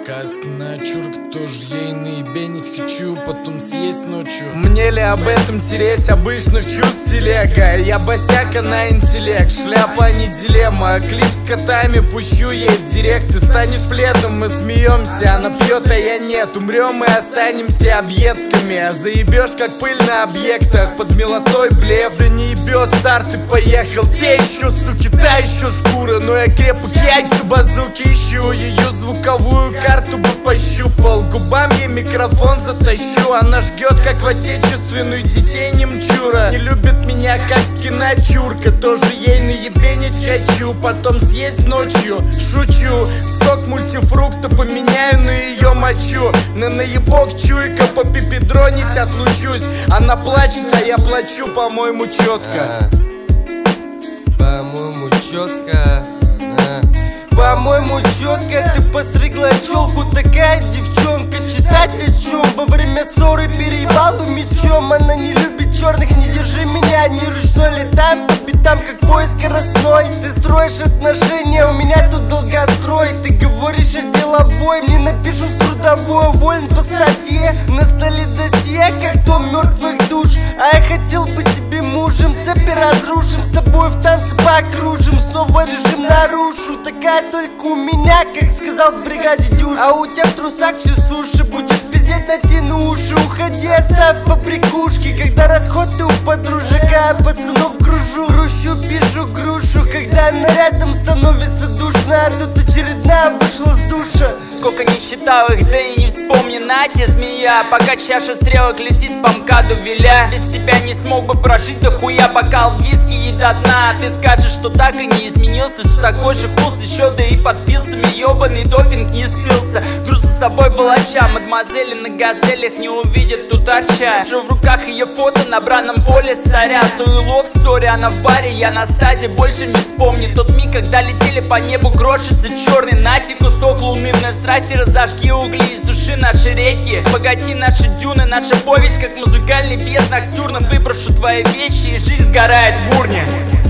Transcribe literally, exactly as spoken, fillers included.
Сказка чурка тоже ей наебенить хочу, потом съесть ночью. Мне ли об этом тереть обычных чувств телега? Я босяка на интеллект, шляпа а не дилемма. Клип с котами пущу ей в директ. Ты станешь пледом, мы смеемся, она пьет, а я нет. Умрем и останемся объедками. Заебешь как пыль на объектах, под милотой блеф. Да не ебет старт, ты поехал. Те еще, суки, та еще шкура. Но я крепок, яйца базуки ищу. Ее звуковую карту бы пощупал. Губам ей микрофон затащу. Она жгет, как в отечественную, детей немчура. Не любит меня, как скина чурка. Тоже ей наебенить хочу, потом съесть ночью. Шучу, сок мультифрукта поменяю на ее мочу. На наебок чуйка, по пипедронить отлучусь. Она плачет, а я плачу, по-моему, четко. По-моему, четко. По-моему, четко. Ты постригла челку, такая девчонка. Читать о чем? Во время ссоры переебал бы мечом. Она не любит черных, не держи меня. Не ручной, летаем по пятам, как поезд скоростной. Ты строишь отношения, у меня тут долгострой. Ты говоришь о деловой, мне напишу с трудовой. Уволен по статье, на столе досье, как дом мертвых душ. А я хотел быть тебе мужем, цепи разрушим, с тобой в танце покружим. Снова режим нарушу, такая только у меня, как сказал в бригаде дюж. А у тебя в трусах все суши, будешь пиздеть, натяну уши. Уходи, оставь побрякушки, когда расход ты у подружика. Пацанов кружу, грущу, пишу грушу. Когда она рядом становится душно, а тут очередная вышла с душа. Сколько не считал их, да и не вспомни, Натя, змея. Пока чаша стрелок летит по МКАДу виля. Без тебя не смог бы прожить до хуя, бокал виски и до дна. Ты скажешь, что так и не изменился, все такой же вкус еще, да и под пилсами ебаный допинг не спился. Груз за собой волоча, мадемуазели на газелях не увидят тут арча. Держу в руках ее фото на бранном поле соря. Суелов в ссоре, она в баре, я на стаде, больше не вспомню тот миг, когда летели по небу крошится черный. Нати кусок луны, вновь страсти разожги угли из души наши реки. Богати наши дюны, наша повесть, как музыкальный бес ноктюрно. Выброшу твои вещи и жизнь сгорает в урне.